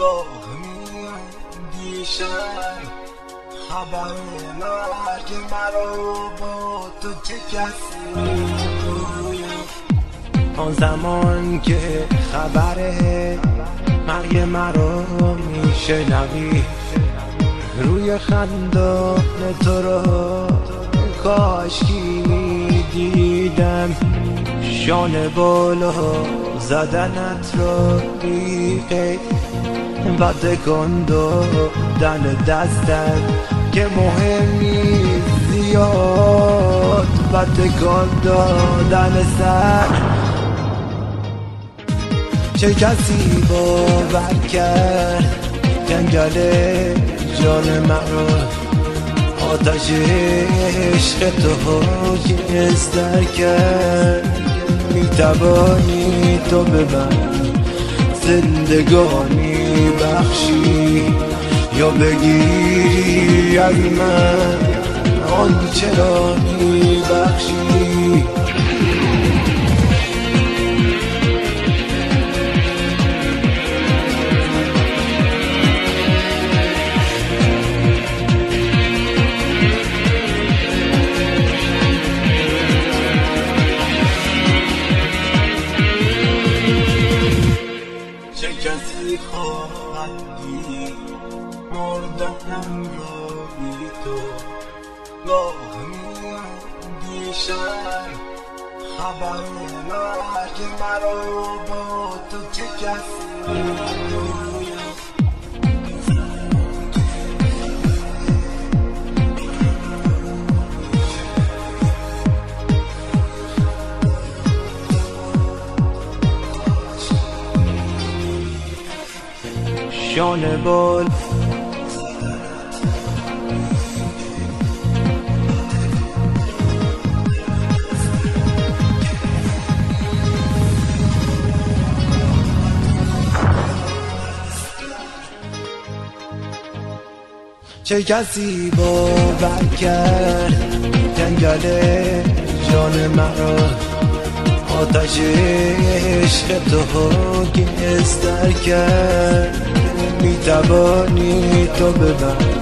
گاه میاندیشم خبر مرگ مرا با تو چه کسی میگوید. آن زمان که خبر مرگ مرا میشنوی روی خندان تو را کاشکی میدیدم، شانه بالا زدنت را بیقید و تکان دادن دستت که مهم نیست زیاد و تکان دادن سر. چه کسی باور کرد جنگل جان مرا آتش عشق تو گستر کرد. میتوانی تو به من زندگانی بخشی یا بگیری از من آنچه را میبخشی. چه کسی خواهد دید مردنم را بی تو؟ گاه میاندیشم خبر مرگ مرا با تو چه کسی میگوید. شانه بال چه کسی باور کرد جنگل جان مرا آتش عشق تو گستر کرد. میتوانی تو به من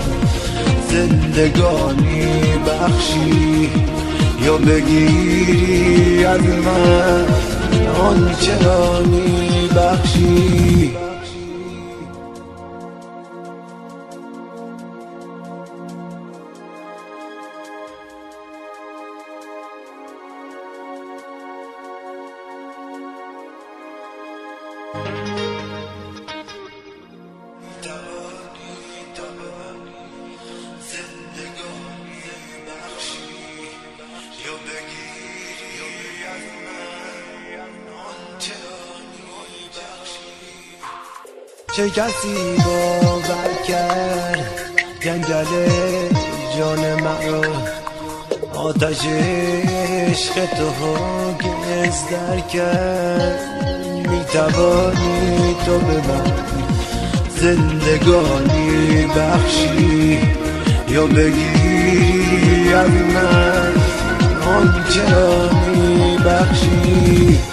زندگانی بخشی یا بگیری از من آنچه را میبخشی. چه کسی باور کرد جنگل جان مرا آتش عشق تو گستر کرد. میتوانی تو به من زندگانی بخشی یا بگیری از من آنچه را میبخشی.